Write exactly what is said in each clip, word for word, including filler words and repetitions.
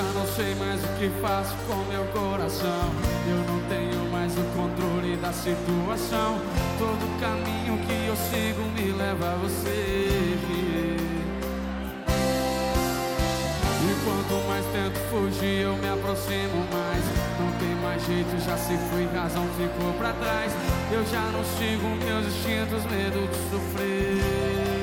já não sei mais o que faço com meu coração. Eu não tenho mais o controle da situação. Todo caminho que eu sigo me leva a você. E quanto mais tento fugir, eu me aproximo mais. Não tem mais jeito, já se foi, razão ficou pra trás. Eu já não sigo meus instintos, medo de sofrer.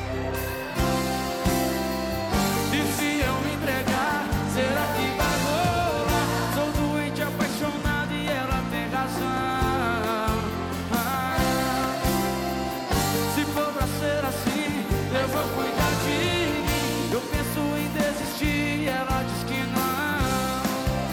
E se eu me entregar, será que vai rolar? Sou doente, apaixonado e ela tem razão. Ah, se for pra ser assim, eu vou cuidar de mim. Eu penso em desistir e ela diz que não.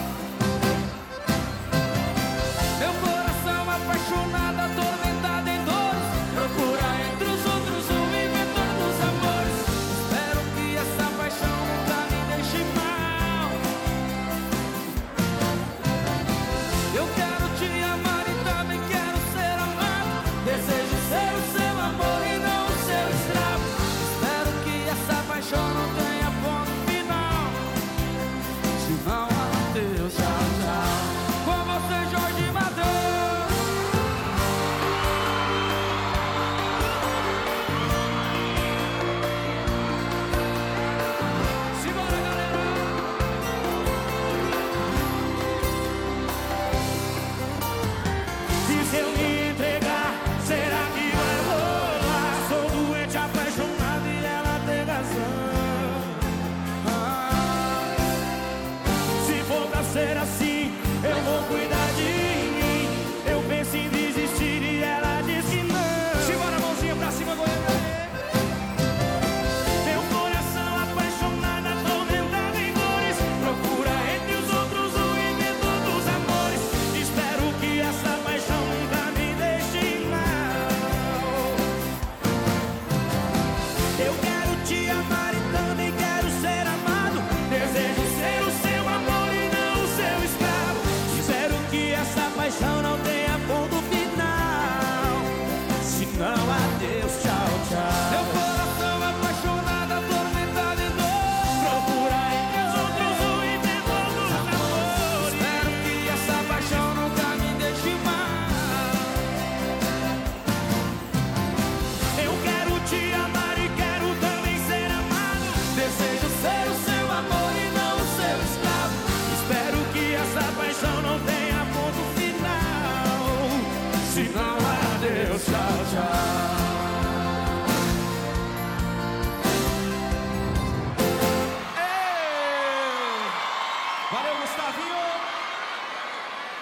Meu coração apaixonado, atormentado em dores, procura entre os outros o inventor dos amores. Espero que essa paixão nunca me deixe mal. Eu quero te amar e também quero ser amado. Desejo ser o seu amor e não o seu escravo. Espero que essa paixão não tenha ponto final. Se não, adeus, tchau, tchau. Com você, Jorge Mateus. Simbora, galera. Se eu me entregar, será que vai rolar? Sou doente, apaixonado e ela tem razão. Ah, se for pra ser assim, eu vou cuidar de mim. Eu penso em desistir e ela diz que não. Simbora, mãozinha pra cima, Goiânia. Meu coração apaixonado, atormentado em dores, procura entre os outros o inventor dos amores. Espero que essa paixão nunca me deixe mal. Eu quero te amar e também quero ser amado. Desejo ser o seu amor e não o seu escravo. Espero que essa paixão não tenha ponto final. Se não, adeus, tchau, Meu tchau. coração apaixonado, atormentado em dor, Procura entre os outros o inventor dos amores. espero que essa paixão nunca me deixe mal. Eu quero te amar e quero também ser amado. Desejo ser o seu amor e não o seu escravo. Espero que essa paixão não tenha ponto final. Se não,